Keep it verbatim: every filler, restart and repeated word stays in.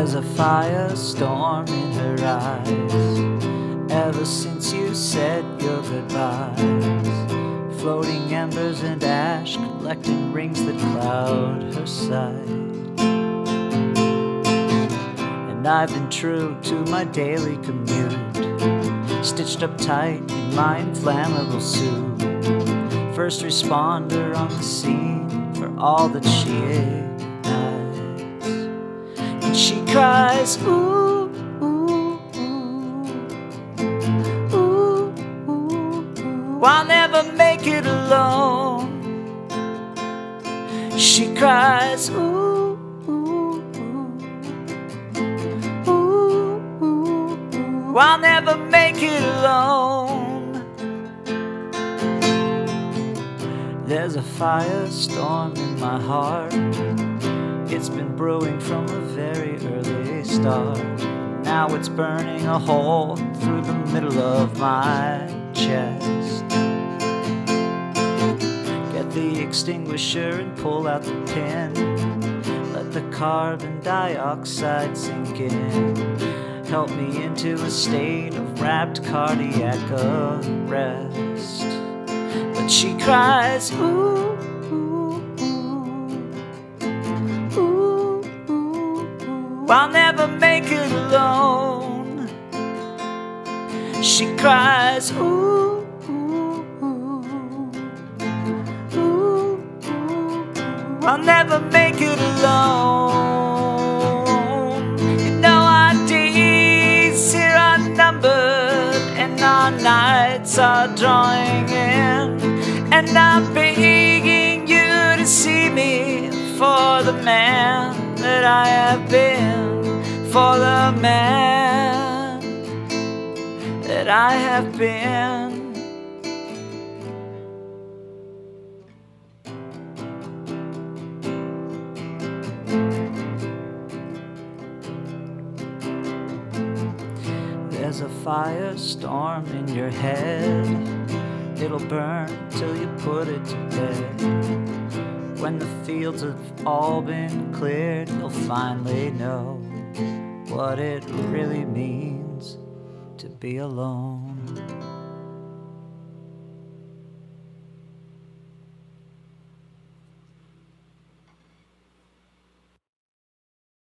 There's a firestorm in her eyes ever since you said your goodbyes. Floating embers and ash collecting rings that cloud her sight. And I've been true to my daily commute, stitched up tight in my inflammable suit. First responder on the scene for all that she ignites. And she cries, ooh, ooh, ooh, ooh, ooh, ooh, I'll never make it alone. She cries, ooh, ooh, ooh, ooh, ooh, ooh, I'll never make it alone. There's a firestorm in my heart. It's been brewing from a very early start. Now it's burning a hole through the middle of my chest. Get the extinguisher and pull out the pin. Let the carbon dioxide sink in. Help me into a state of rapt cardiac arrest. But she cries, ooh, ooh, ooh, ooh, ooh, ooh, I'll never make it alone. She cries, ooh, ooh, ooh, ooh, ooh, I'll never make it alone. You know our days here are numbered and our nights are drawing in. And I'm begging you to see me for the man that I have been, for the man that I have been. There's a firestorm in your head. It'll burn till you put it to bed. When the fields have all been cleared, you'll finally know what it really means to be alone.